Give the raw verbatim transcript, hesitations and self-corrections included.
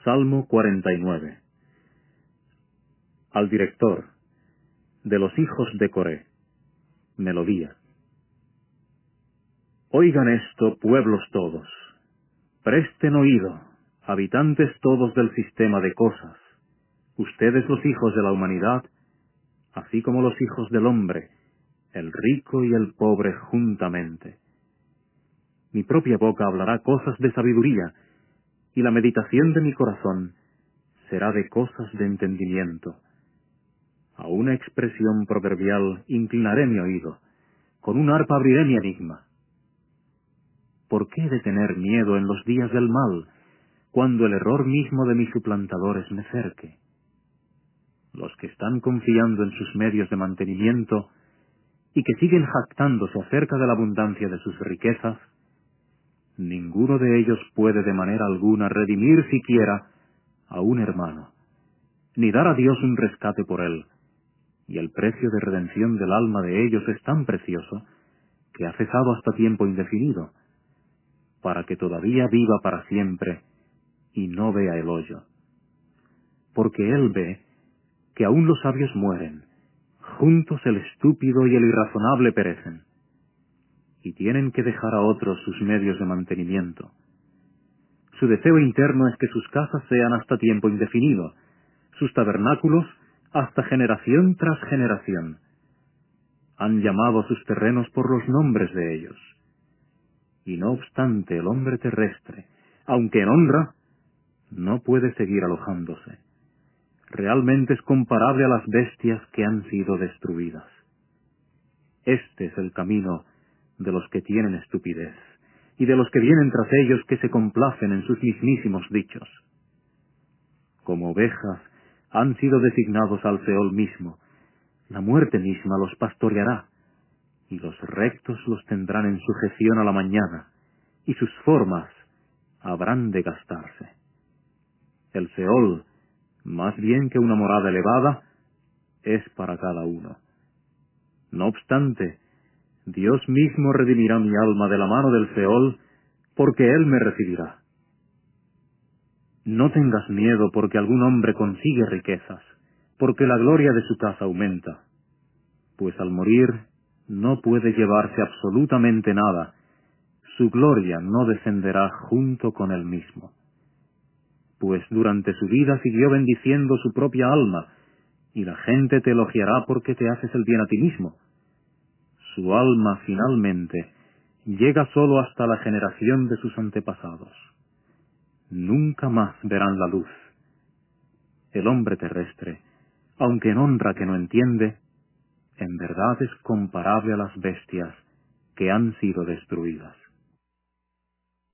Salmo cuarenta y nueve. Al director, de los hijos de Coré. Melodía. Oigan esto, pueblos todos. Presten oído, habitantes todos del sistema de cosas. Ustedes los hijos de la humanidad, así como los hijos del hombre, el rico y el pobre juntamente. Mi propia boca hablará cosas de sabiduría, y la meditación de mi corazón será de cosas de entendimiento. A una expresión proverbial inclinaré mi oído, con un arpa abriré mi enigma. ¿Por qué he de tener miedo en los días del mal, cuando el error mismo de mis suplantadores me cerque? Los que están confiando en sus medios de mantenimiento y que siguen jactándose acerca de la abundancia de sus riquezas, ninguno de ellos puede de manera alguna redimir siquiera a un hermano, ni dar a Dios un rescate por él, y el precio de redención del alma de ellos es tan precioso que ha cesado hasta tiempo indefinido, para que todavía viva para siempre y no vea el hoyo. Porque él ve que aún los sabios mueren, juntos el estúpido y el irrazonable perecen, y tienen que dejar a otros sus medios de mantenimiento. Su deseo interno es que sus casas sean hasta tiempo indefinido, sus tabernáculos hasta generación tras generación. Han llamado a sus terrenos por los nombres de ellos. Y no obstante, el hombre terrestre, aunque en honra, no puede seguir alojándose. Realmente es comparable a las bestias que han sido destruidas. Este es el camino de los que tienen estupidez, y de los que vienen tras ellos que se complacen en sus mismísimos dichos. Como ovejas han sido designados al Seol mismo, la muerte misma los pastoreará, y los rectos los tendrán en sujeción a la mañana, y sus formas habrán de gastarse. El Seol, más bien que una morada elevada, es para cada uno. No obstante, Dios mismo redimirá mi alma de la mano del Seol, porque Él me recibirá. No tengas miedo porque algún hombre consigue riquezas, porque la gloria de su casa aumenta, pues al morir no puede llevarse absolutamente nada, su gloria no descenderá junto con él mismo. Pues durante su vida siguió bendiciendo su propia alma, y la gente te elogiará porque te haces el bien a ti mismo. Su alma finalmente llega solo hasta la generación de sus antepasados. Nunca más verán la luz. El hombre terrestre, aunque en honra que no entiende, en verdad es comparable a las bestias que han sido destruidas.